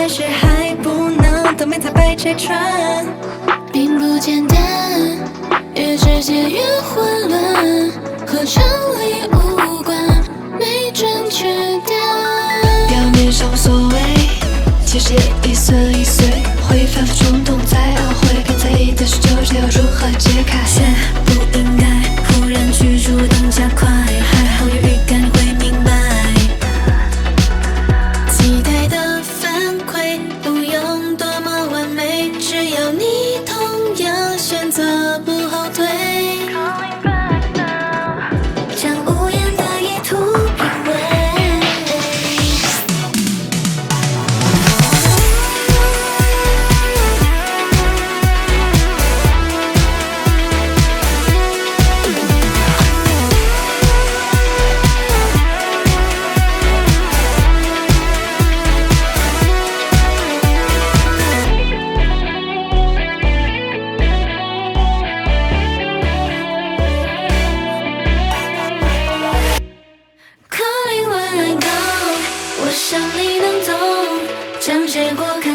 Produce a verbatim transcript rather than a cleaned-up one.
还是还不能都没在白拆穿， 并不简单，越直接越混乱，和常理无关，没正确答案。 表面上无所谓，其实也一岁一岁，会反复冲动再懊悔，更在意的是纠结要如何解开，却不应该忽然去主动加快，还好有预感你会明白，期待的反馈不用多么完美，只要你同样选择不后退，将无言的意图品味。Calling when I go，我想你能懂，将结果看